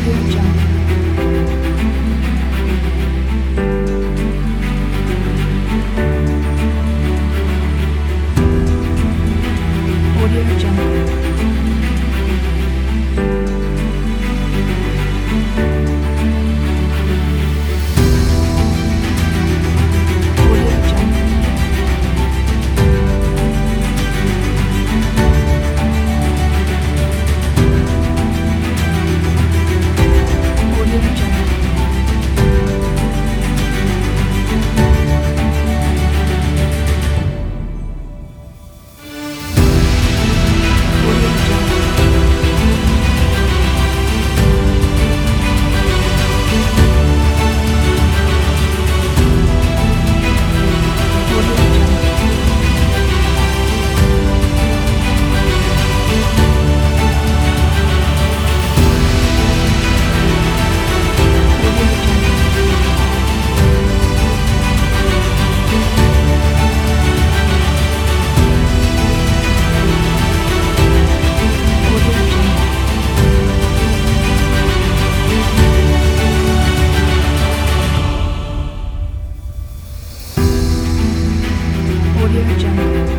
Audio Jungle. Audio Jungle. Audio Jungle. Audio Jungle. Audio Jungle. Audio Jungle. Audio Jungle. Audio Jungle. Audio Jungle.